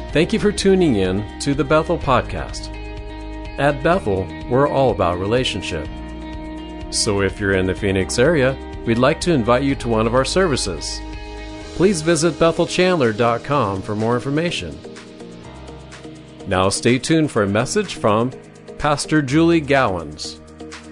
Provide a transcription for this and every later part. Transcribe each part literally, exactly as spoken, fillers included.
Thank you for tuning in to the Bethel Podcast. At Bethel, we're all about relationship. So if you're in the Phoenix area, we'd like to invite you to one of our services. Please visit bethel chandler dot com for more information. Now stay tuned for a message from Pastor Julie Gowans.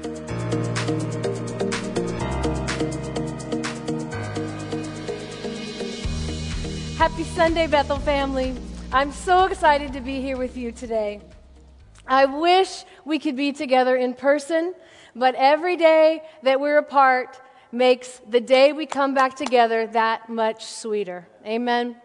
Happy Sunday, Bethel family. I'm so excited to be here with you today. I wish we could be together in person, but every day that we're apart makes the day we come back together that much sweeter. Amen?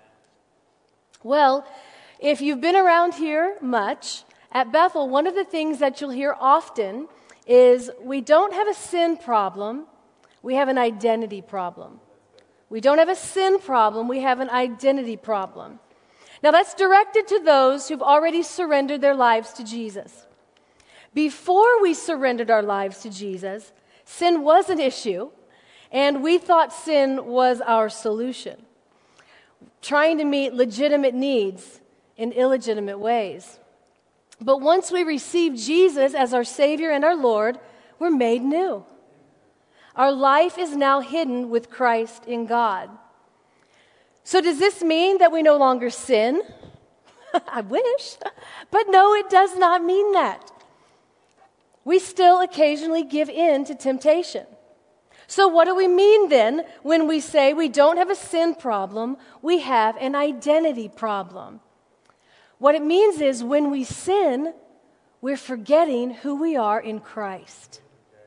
Well, if you've been around here much, at Bethel, one of the things that you'll hear often is we don't have a sin problem, we have an identity problem. We don't have a sin problem, we have an identity problem. Now that's directed to those who've already surrendered their lives to Jesus. Before we surrendered our lives to Jesus, sin was an issue, and we thought sin was our solution, trying to meet legitimate needs in illegitimate ways. But once we received Jesus as our Savior and our Lord, we're made new. Our life is now hidden with Christ in God. So does this mean that we no longer sin? I wish. But no, it does not mean that. We still occasionally give in to temptation. So what do we mean then when we say we don't have a sin problem, we have an identity problem? What it means is when we sin, we're forgetting who we are in Christ.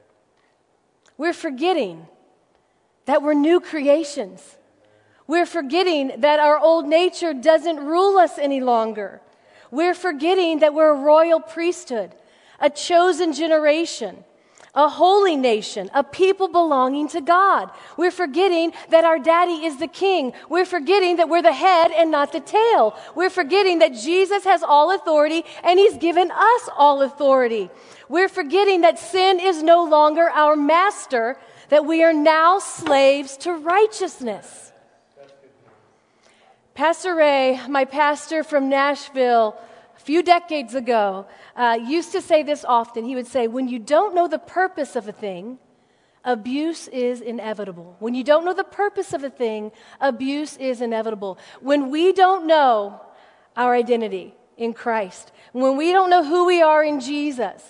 We're forgetting that we're new creations. We're forgetting that our old nature doesn't rule us any longer. We're forgetting that we're a royal priesthood, a chosen generation, a holy nation, a people belonging to God. We're forgetting that our daddy is the king. We're forgetting that we're the head and not the tail. We're forgetting that Jesus has all authority and he's given us all authority. We're forgetting that sin is no longer our master, that we are now slaves to righteousness. Pastor Ray, my pastor from Nashville, a few decades ago, uh, used to say this often. He would say, when you don't know the purpose of a thing, abuse is inevitable. When you don't know the purpose of a thing, abuse is inevitable. When we don't know our identity in Christ, when we don't know who we are in Jesus,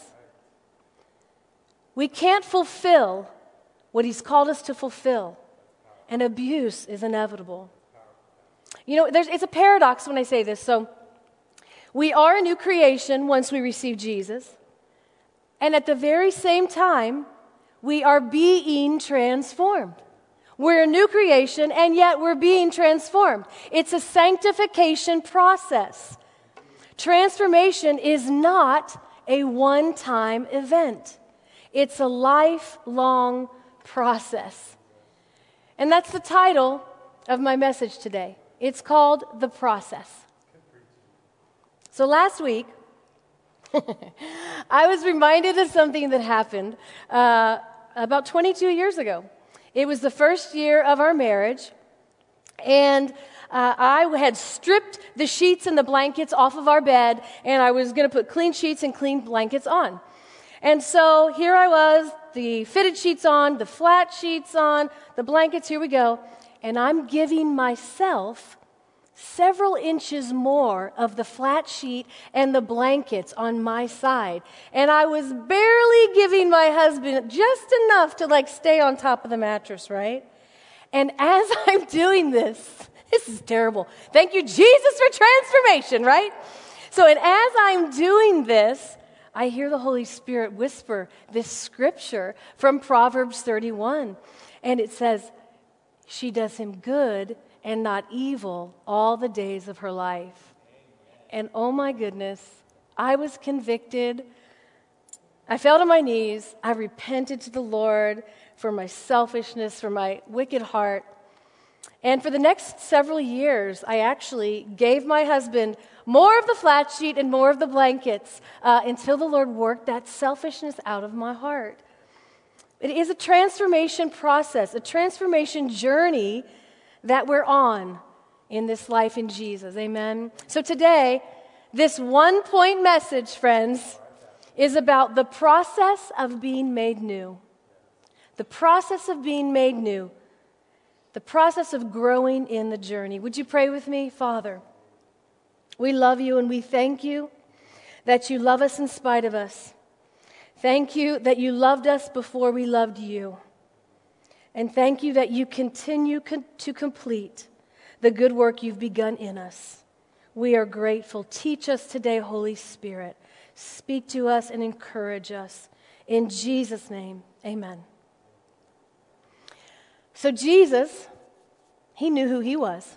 we can't fulfill what he's called us to fulfill, and abuse is inevitable. You know, there's, it's a paradox when I say this. So, we are a new creation once we receive Jesus, and at the very same time, we are being transformed. We're a new creation, and yet we're being transformed. It's a sanctification process. Transformation is not a one-time event. It's a lifelong process. And that's the title of my message today. It's called The Process. So last week, I was reminded of something that happened uh, about twenty-two years ago. It was the first year of our marriage, and uh, I had stripped the sheets and the blankets off of our bed, and I was going to put clean sheets and clean blankets on. And so here I was, the fitted sheets on, the flat sheets on, the blankets, here we go. And I'm giving myself several inches more of the flat sheet and the blankets on my side. And I was barely giving my husband just enough to like stay on top of the mattress, right? And as I'm doing this, this is terrible. Thank you, Jesus, for transformation, right? So, and as I'm doing this, I hear the Holy Spirit whisper this scripture from Proverbs thirty-one. And it says, she does him good and not evil all the days of her life. And oh my goodness, I was convicted. I fell to my knees. I repented to the Lord for my selfishness, for my wicked heart. And for the next several years, I actually gave my husband more of the flat sheet and more of the blankets uh, until the Lord worked that selfishness out of my heart. It is a transformation process, a transformation journey that we're on in this life in Jesus. Amen. So today, this one-point message, friends, is about the process of being made new. The process of being made new. The process of growing in the journey. Would you pray with me? Father, we love you and we thank you that you love us in spite of us. Thank you that you loved us before we loved you. And thank you that you continue con- to complete the good work you've begun in us. We are grateful. Teach us today, Holy Spirit. Speak to us and encourage us. In Jesus' name, amen. So Jesus, he knew who he was.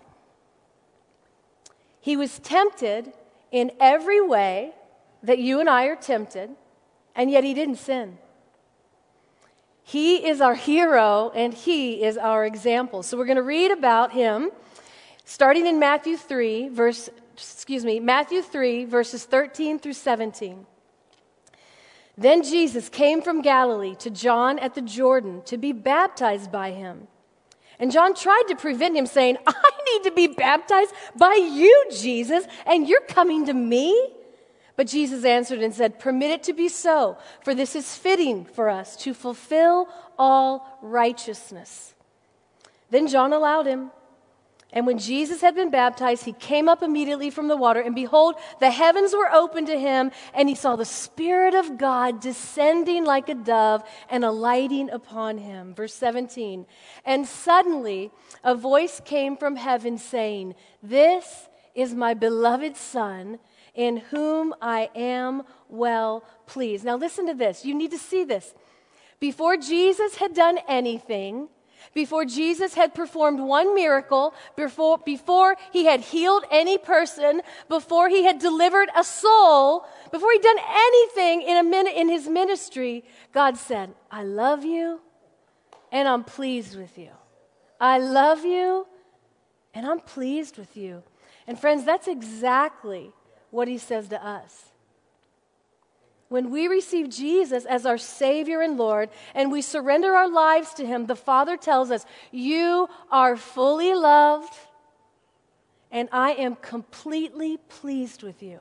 He was tempted in every way that you and I are tempted, and yet he didn't sin. He is our hero, and he is our example. So we're going to read about him, starting in Matthew three, verse, excuse me, Matthew three, verses thirteen through seventeen. Then Jesus came from Galilee to John at the Jordan to be baptized by him. And John tried to prevent him, saying, I need to be baptized by you, Jesus, and you're coming to me? But Jesus answered and said, permit it to be so, for this is fitting for us to fulfill all righteousness. Then John allowed him. And when Jesus had been baptized, he came up immediately from the water, and behold, the heavens were opened to him, and he saw the Spirit of God descending like a dove and alighting upon him. Verse seventeen, and suddenly a voice came from heaven saying, this is my beloved Son, in whom I am well pleased. Now listen to this. You need to see this. Before Jesus had done anything, before Jesus had performed one miracle, before, before he had healed any person, before he had delivered a soul, before he'd done anything in, a min- in his ministry, God said, I love you and I'm pleased with you. I love you and I'm pleased with you. And friends, that's exactly what he says to us. When we receive Jesus as our Savior and Lord, and we surrender our lives to him, the Father tells us, you are fully loved, and I am completely pleased with you.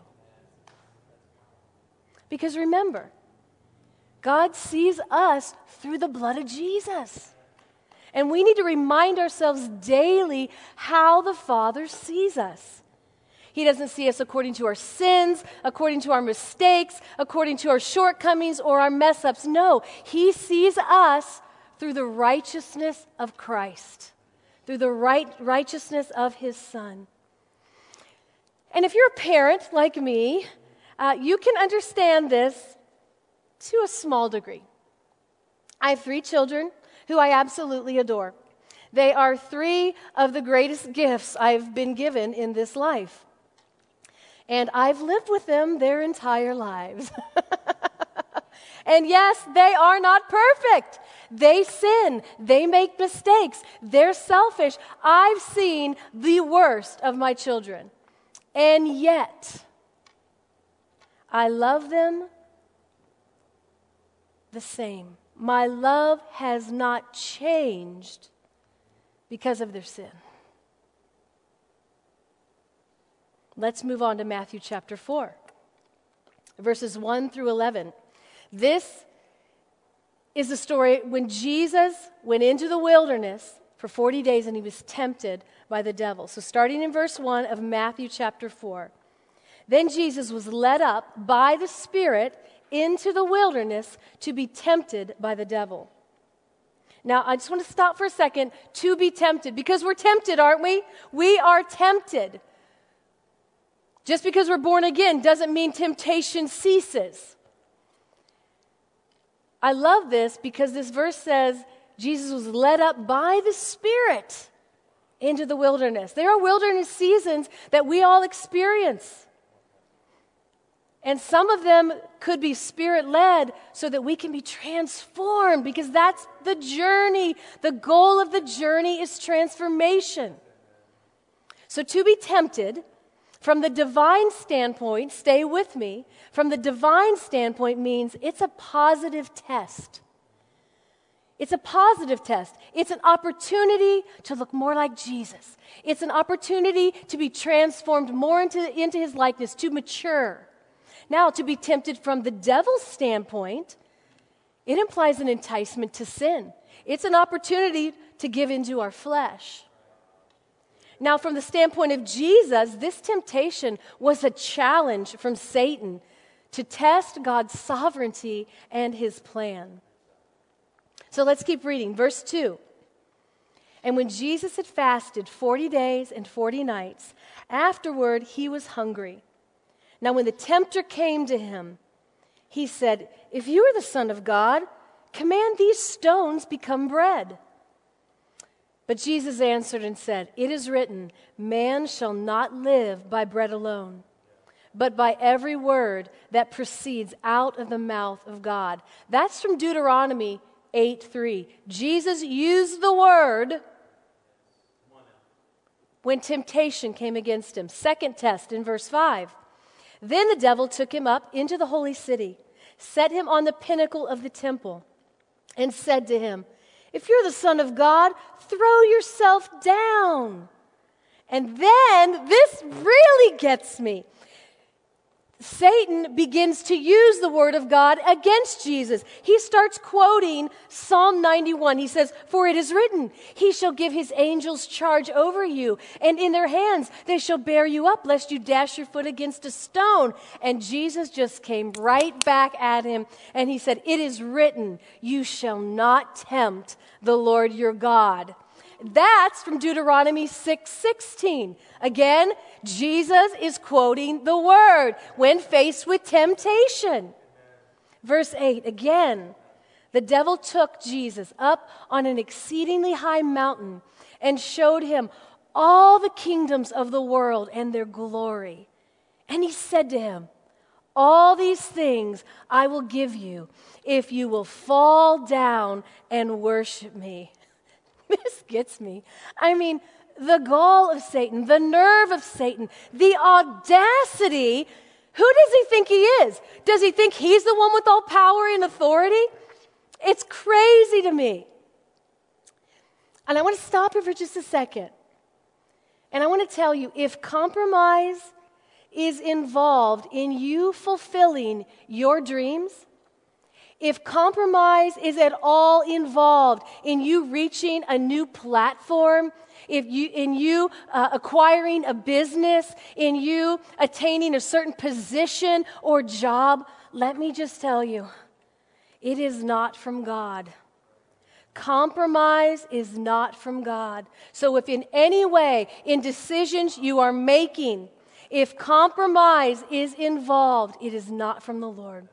Because remember, God sees us through the blood of Jesus. And we need to remind ourselves daily how the Father sees us. He doesn't see us according to our sins, according to our mistakes, according to our shortcomings or our mess-ups. No, he sees us through the righteousness of Christ, through the right righteousness of his Son. And if you're a parent like me, uh, you can understand this to a small degree. I have three children who I absolutely adore. They are three of the greatest gifts I've been given in this life. And I've lived with them their entire lives. And yes, they are not perfect. They sin. They make mistakes. They're selfish. I've seen the worst of my children. And yet, I love them the same. My love has not changed because of their sin. Let's move on to Matthew chapter four, verses one through eleven. This is the story when Jesus went into the wilderness for forty days and he was tempted by the devil. So starting in verse one of Matthew chapter four. Then Jesus was led up by the Spirit into the wilderness to be tempted by the devil. Now, I just want to stop for a second. To be tempted, because we're tempted, aren't we? We are tempted. Just because we're born again doesn't mean temptation ceases. I love this because this verse says Jesus was led up by the Spirit into the wilderness. There are wilderness seasons that we all experience. And some of them could be Spirit-led so that we can be transformed, because that's the journey. The goal of the journey is transformation. So to be tempted, from the divine standpoint, stay with me, from the divine standpoint means it's a positive test. It's a positive test. It's an opportunity to look more like Jesus. It's an opportunity to be transformed more into, into his likeness, to mature. Now, to be tempted from the devil's standpoint, it implies an enticement to sin. It's an opportunity to give into our flesh. Now, from the standpoint of Jesus, this temptation was a challenge from Satan to test God's sovereignty and his plan. So let's keep reading. Verse two. And when Jesus had fasted forty days and forty nights, afterward he was hungry. Now when the tempter came to him, he said, "If you are the Son of God, command these stones become bread." But Jesus answered and said, "It is written, man shall not live by bread alone, but by every word that proceeds out of the mouth of God." That's from Deuteronomy eight three. Jesus used the word when temptation came against him. Second test in verse five. Then the devil took him up into the holy city, set him on the pinnacle of the temple, and said to him, "If you're the Son of God, throw yourself down." And then this really gets me. Satan begins to use the word of God against Jesus. He starts quoting Psalm ninety-one. He says, "For it is written, he shall give his angels charge over you, and in their hands they shall bear you up, lest you dash your foot against a stone." And Jesus just came right back at him, and he said, "It is written, you shall not tempt the Lord your God." That's from Deuteronomy six sixteen. Again, Jesus is quoting the word when faced with temptation. Verse eight, again, the devil took Jesus up on an exceedingly high mountain and showed him all the kingdoms of the world and their glory. And he said to him, "All these things I will give you if you will fall down and worship me." This gets me. I mean, the gall of Satan, the nerve of Satan, the audacity. Who does he think he is? Does he think he's the one with all power and authority? It's crazy to me. And I want to stop here for just a second. And I want to tell you, if compromise is involved in you fulfilling your dreams, if compromise is at all involved in you reaching a new platform, if you in you uh, acquiring a business, in you attaining a certain position or job, let me just tell you, it is not from God. Compromise is not from God. So if in any way, in decisions you are making, if compromise is involved, it is not from the Lord.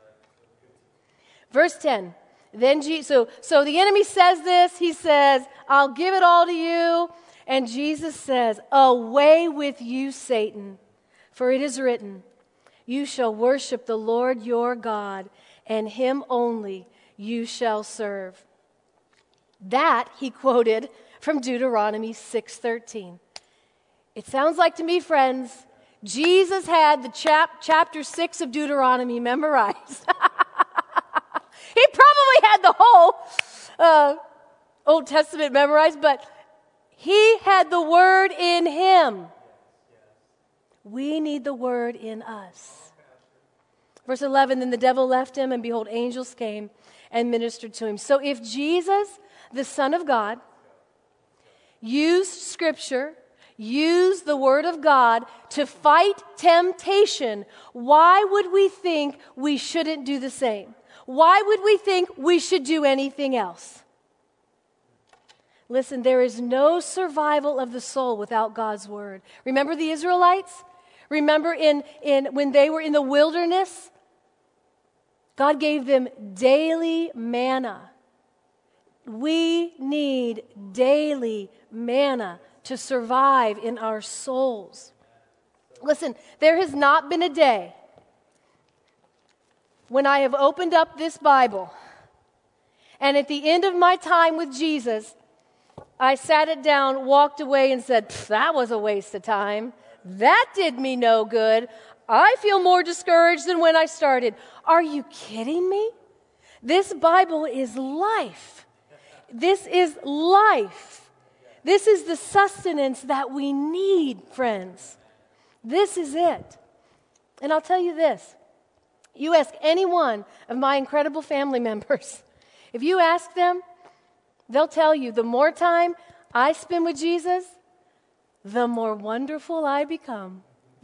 Verse ten, then Je- so, so the enemy says this, he says, "I'll give it all to you." And Jesus says, "Away with you, Satan, for it is written, you shall worship the Lord your God, and him only you shall serve." That he quoted from Deuteronomy six thirteen. It sounds like to me, friends, Jesus had the chap- chapter six of Deuteronomy memorized. He probably had the whole uh, Old Testament memorized, but he had the word in him. We need the word in us. Verse eleven, then the devil left him, and behold, angels came and ministered to him. So if Jesus, the Son of God, used Scripture, used the word of God to fight temptation, why would we think we shouldn't do the same? Why would we think we should do anything else? Listen, there is no survival of the soul without God's word. Remember the Israelites? Remember in, in when they were in the wilderness? God gave them daily manna. We need daily manna to survive in our souls. Listen, there has not been a day when I have opened up this Bible, and at the end of my time with Jesus, I sat it down, walked away, and said, "That was a waste of time. That did me no good. I feel more discouraged than when I started." Are you kidding me? This Bible is life. This is life. This is the sustenance that we need, friends. This is it. And I'll tell you this. You ask any one of my incredible family members, if you ask them, they'll tell you the more time I spend with Jesus, the more wonderful I become.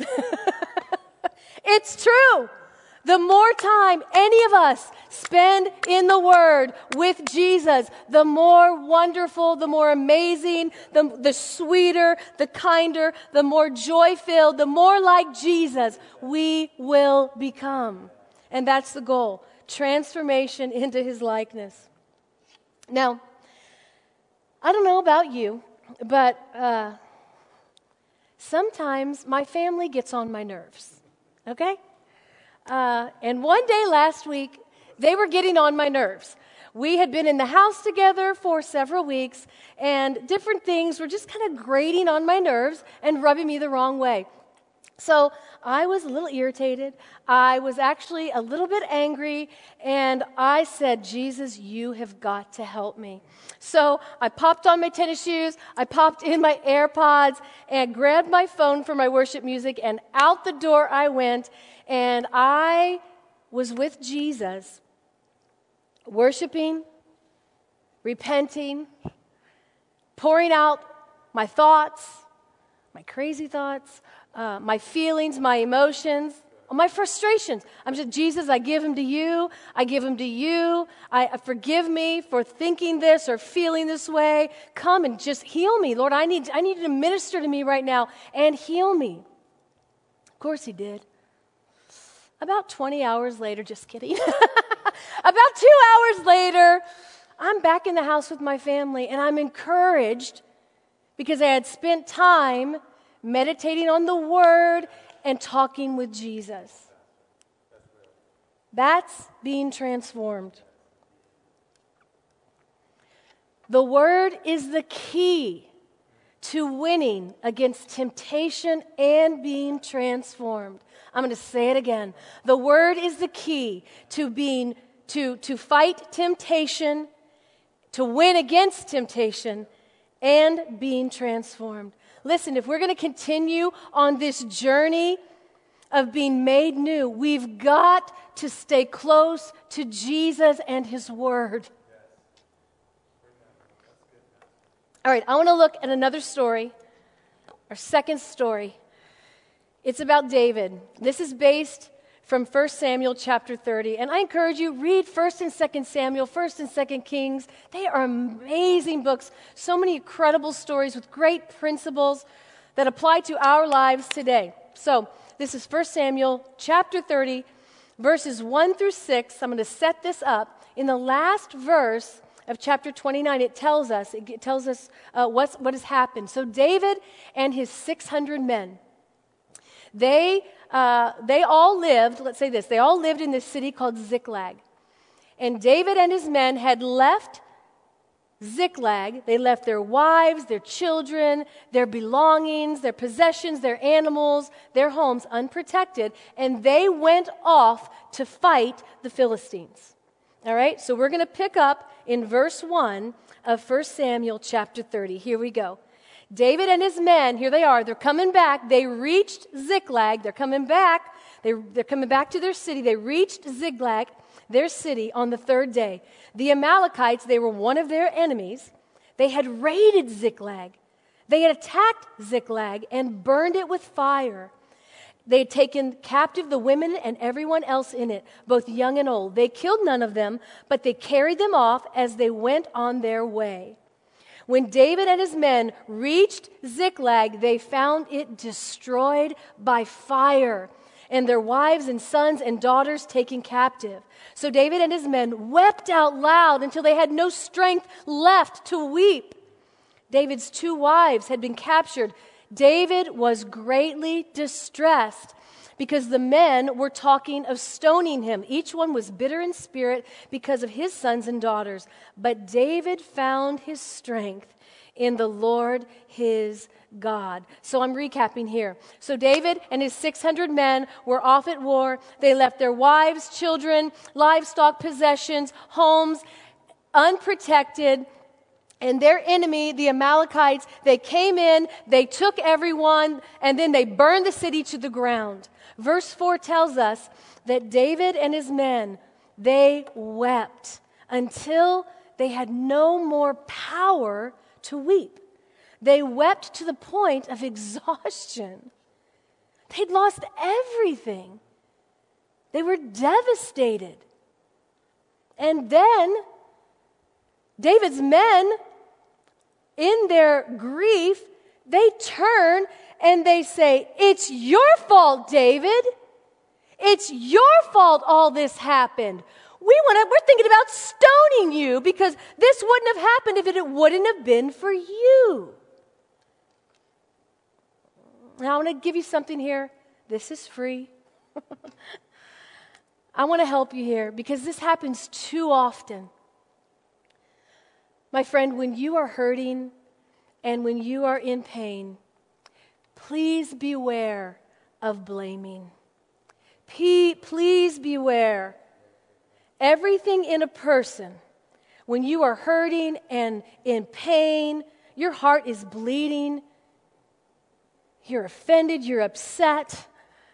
It's true. The more time any of us spend in the Word with Jesus, the more wonderful, the more amazing, the, the sweeter, the kinder, the more joy-filled, the more like Jesus we will become. And that's the goal, transformation into His likeness. Now, I don't know about you, but uh, sometimes my family gets on my nerves, okay? Uh, and one day last week, they were getting on my nerves. We had been in the house together for several weeks, and different things were just kind of grating on my nerves and rubbing me the wrong way. So I was a little irritated. I was actually a little bit angry, and I said, Jesus, you have got to help me. So I popped on my tennis shoes, I popped in my AirPods, and grabbed my phone for my worship music, and out the door I went, and I was with Jesus, worshiping, repenting, pouring out my thoughts, my crazy thoughts, uh, my feelings, my emotions, my frustrations. I'm just, Jesus, I give them to you. I give them to you. I, I forgive me for thinking this or feeling this way. Come and just heal me, Lord. I need, I need you to minister to me right now and heal me. Of course He did. About twenty hours later, just kidding. About two hours later, I'm back in the house with my family, and I'm encouraged because I had spent time meditating on the Word and talking with Jesus. That's being transformed. The Word is the key to winning against temptation and being transformed. I'm going to say it again. The Word is the key to being to, to fight temptation, to win against temptation, and being transformed. Listen, if we're going to continue on this journey of being made new, we've got to stay close to Jesus and His Word. All right, I want to look at another story, our second story. It's about David. This is based from First Samuel chapter thirty. And I encourage you, read First and Second Samuel, First and Second Kings. They are amazing books. So many incredible stories with great principles that apply to our lives today. So this is First Samuel chapter thirty, verses one through six. I'm going to set this up. In the last verse of chapter twenty-nine, it tells us, it tells us uh, what's, what has happened. So David and his six hundred men, They uh, they all lived, let's say this, they all lived in this city called Ziklag. And David and his men had left Ziklag. They left their wives, their children, their belongings, their possessions, their animals, their homes unprotected, and they went off to fight the Philistines. All right, so we're going to pick up in verse one of First Samuel chapter thirty. Here we go. David and his men, here they are, they're coming back. They reached Ziklag. They're coming back. They're, they're coming back to their city. They reached Ziklag, their city, on the third day. The Amalekites, they were one of their enemies. They had raided Ziklag. They had attacked Ziklag and burned it with fire. They had taken captive the women and everyone else in it, both young and old. They killed none of them, but they carried them off as they went on their way. When David and his men reached Ziklag, they found it destroyed by fire, and their wives and sons and daughters taken captive. So David and his men wept out loud until they had no strength left to weep. David's two wives had been captured. David was greatly distressed because the men were talking of stoning him. Each one was bitter in spirit because of his sons and daughters. But David found his strength in the Lord his God. So I'm recapping here. So David and his six hundred men were off at war. They left their wives, children, livestock, possessions, homes unprotected. And their enemy, the Amalekites, they came in, they took everyone, and then they burned the city to the ground. Verse four tells us that David and his men, they wept until they had no more power to weep. They wept to the point of exhaustion. They'd lost everything. They were devastated. And then David's men, in their grief, they turn and they say, "It's your fault, David. It's your fault all this happened. We want to, we're thinking about stoning you because this wouldn't have happened if it wouldn't have been for you." Now, I want to give you something here. This is free. I want to help you here because this happens too often. My friend, when you are hurting and when you are in pain, please beware of blaming. Please beware. Everything in a person, when you are hurting and in pain, your heart is bleeding, you're offended, you're upset,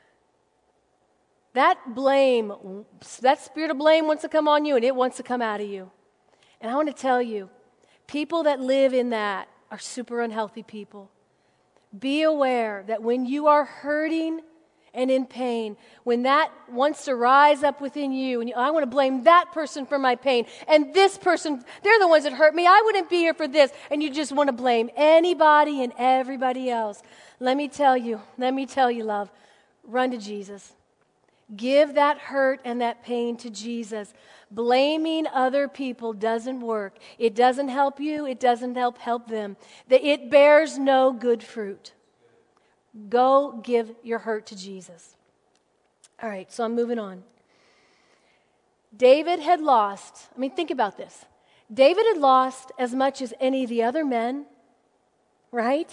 that blame, that spirit of blame wants to come on you and it wants to come out of you. And I want to tell you, people that live in that are super unhealthy people. Be aware that when you are hurting and in pain, when that wants to rise up within you, and you, I want to blame that person for my pain, and this person, they're the ones that hurt me, I wouldn't be here for this, and you just want to blame anybody and everybody else. Let me tell you, let me tell you, love, run to Jesus. Give that hurt and that pain to Jesus. Blaming other people doesn't work. It doesn't help you. It doesn't help help them. It bears no good fruit. Go give your hurt to Jesus. All right, so I'm moving on. David had lost, I mean, think about this. David had lost as much as any of the other men, right?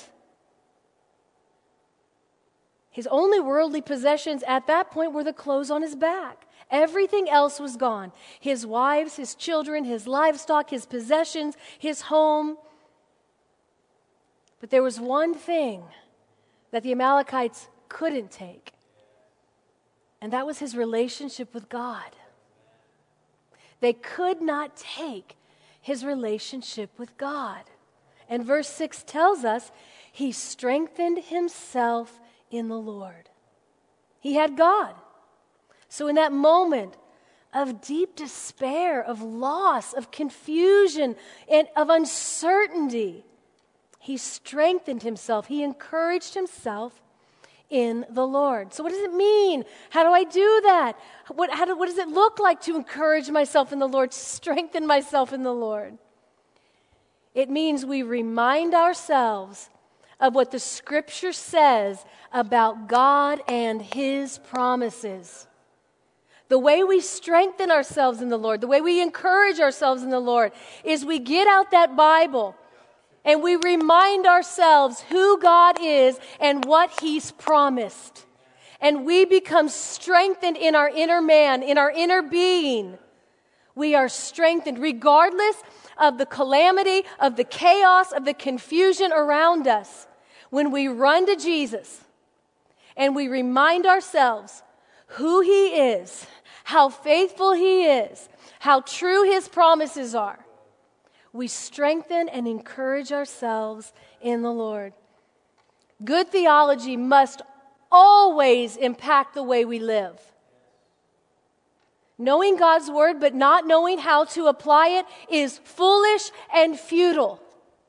His only worldly possessions at that point were the clothes on his back. Everything else was gone. His wives, his children, his livestock, his possessions, his home. But there was one thing that the Amalekites couldn't take, and that was his relationship with God. They could not take his relationship with God. And verse six tells us he strengthened himself in the Lord. He had God. So in that moment of deep despair, of loss, of confusion, and of uncertainty, he strengthened himself. He encouraged himself in the Lord. So what does it mean? How do I do that? What, how do, what does it look like to encourage myself in the Lord, to strengthen myself in the Lord? It means we remind ourselves of what the Scripture says about God and His promises. The way we strengthen ourselves in the Lord, the way we encourage ourselves in the Lord, is we get out that Bible and we remind ourselves who God is and what He's promised. And we become strengthened in our inner man, in our inner being. We are strengthened regardless of the calamity, of the chaos, of the confusion around us. When we run to Jesus and we remind ourselves who He is, how faithful He is, how true His promises are, we strengthen and encourage ourselves in the Lord. Good theology must always impact the way we live. Knowing God's Word but not knowing how to apply it is foolish and futile.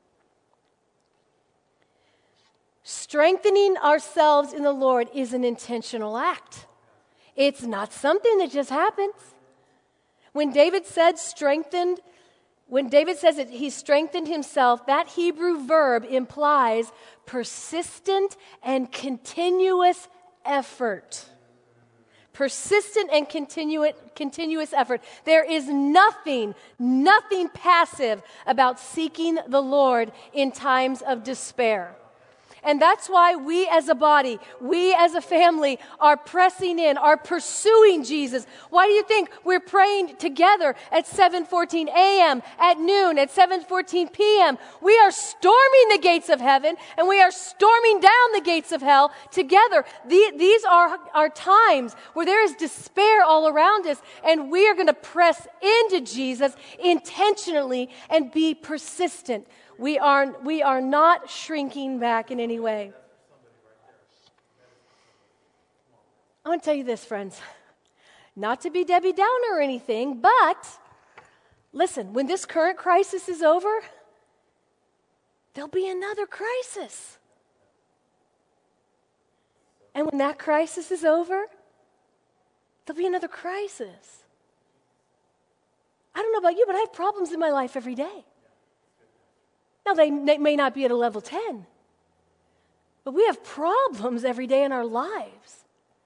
Strengthening ourselves in the Lord is an intentional act. It's not something that just happens. When David said strengthened, when David says that he strengthened himself, that Hebrew verb implies persistent and continuous effort. Persistent and continuous, continuous effort. There is nothing, nothing passive about seeking the Lord in times of despair. And that's why we as a body, we as a family are pressing in, are pursuing Jesus. Why do you think we're praying together at seven fourteen a.m., at noon, at seven fourteen p.m.? We are storming the gates of heaven and we are storming down the gates of hell together. The, these are our times where there is despair all around us, and we are going to press into Jesus intentionally and be persistent. We are, we are not shrinking back in any way. I want to tell you this, friends. Not to be Debbie Downer or anything, but listen, when this current crisis is over, there'll be another crisis. And when that crisis is over, there'll be another crisis. I don't know about you, but I have problems in my life every day. Now, they may not be at a level ten, but we have problems every day in our lives.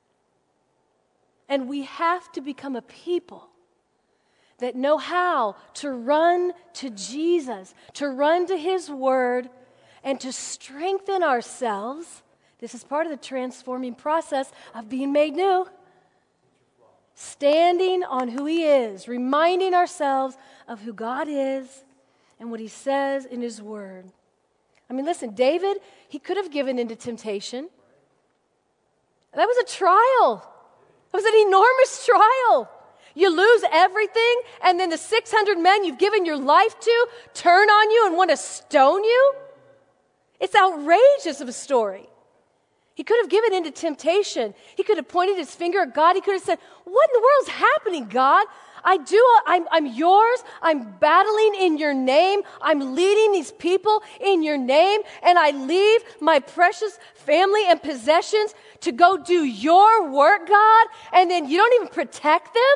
And we have to become a people that know how to run to Jesus, to run to His Word, and to strengthen ourselves. This is part of the transforming process of being made new. Standing on who He is, reminding ourselves of who God is and what He says in His Word. I mean, listen, David, he could have given into temptation. That was a trial. It was an enormous trial. You lose everything, and then the six hundred men you've given your life to turn on you and want to stone you? It's outrageous of a story. He could have given into temptation. He could have pointed his finger at God. He could have said, what in the world is happening, God? I do, I'm, I'm yours. I'm battling in your name. I'm leading these people in your name. And I leave my precious family and possessions to go do your work, God. And then you don't even protect them?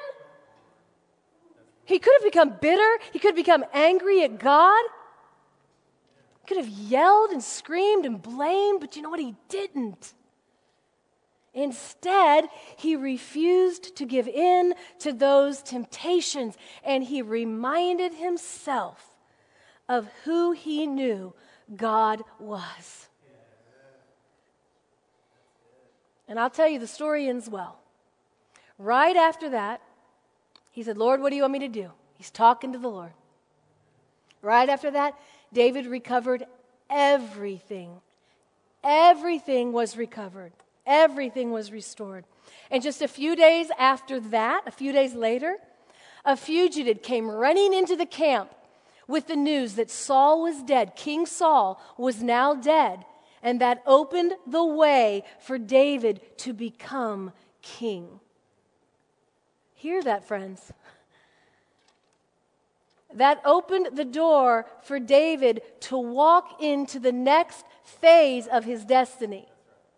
He could have become bitter. He could have become angry at God. He could have yelled and screamed and blamed, but you know what? He didn't. Instead, he refused to give in to those temptations, and he reminded himself of who he knew God was. And I'll tell you, the story ends well. Right after that, he said, Lord, what do you want me to do? He's talking to the Lord. Right after that, David recovered everything. Everything was recovered. Everything was restored. And just a few days after that, a few days later, a fugitive came running into the camp with the news that Saul was dead. King Saul was now dead. And that opened the way for David to become king. Hear that, friends. That opened the door for David to walk into the next phase of his destiny.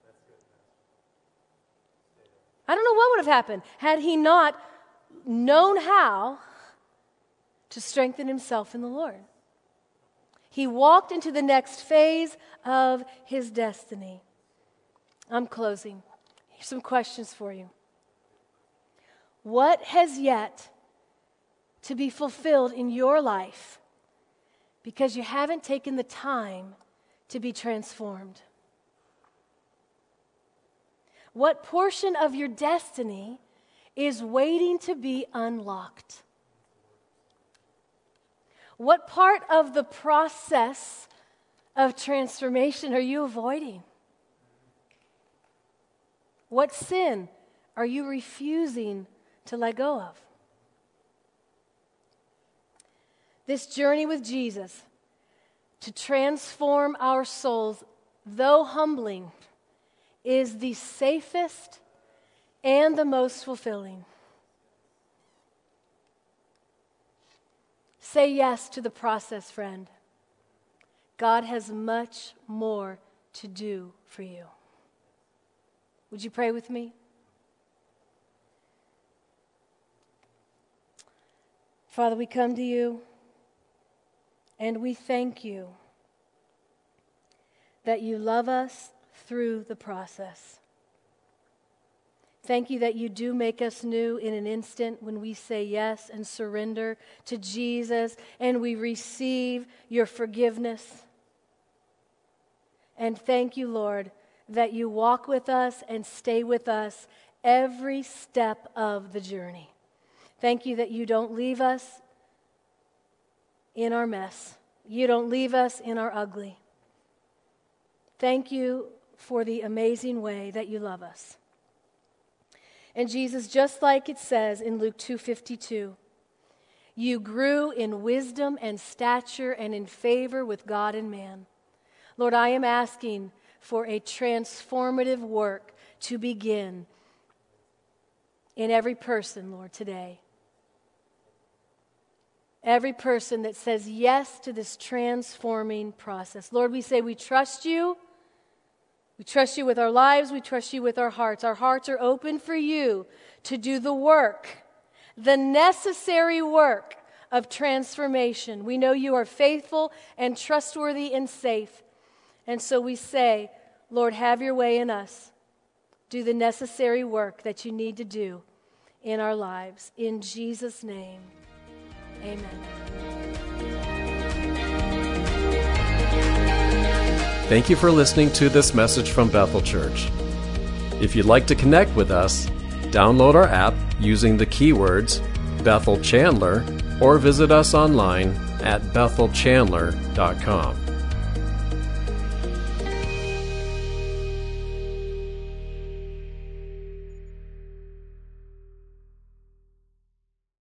I don't know what would have happened had he not known how to strengthen himself in the Lord. He walked into the next phase of his destiny. I'm closing. Here's some questions for you. What has yet to be fulfilled in your life because you haven't taken the time to be transformed? What portion of your destiny is waiting to be unlocked? What part of the process of transformation are you avoiding? What sin are you refusing to let go of? This journey with Jesus to transform our souls, though humbling, is the safest and the most fulfilling. Say yes to the process, friend. God has much more to do for you. Would you pray with me? Father, we come to you and we thank you that you love us through the process. Thank you that you do make us new in an instant when we say yes and surrender to Jesus and we receive your forgiveness. And And thank you, Lord, that you walk with us and stay with us every step of the journey. Thank you that you don't leave us in our mess. You don't leave us in our ugly. Thank you for the amazing way that you love us. And Jesus, just like it says in Luke two fifty-two, you grew in wisdom and stature and in favor with God and man. Lord, I am asking for a transformative work to begin in every person, Lord, today. Every person that says yes to this transforming process. Lord, we say we trust you. We trust you with our lives. We trust you with our hearts. Our hearts are open for you to do the work, the necessary work of transformation. We know you are faithful and trustworthy and safe. And so we say, Lord, have your way in us. Do the necessary work that you need to do in our lives. In Jesus' name, amen. Thank you for listening to this message from Bethel Church. If you'd like to connect with us, download our app using the keywords Bethel Chandler or visit us online at bethel chandler dot com.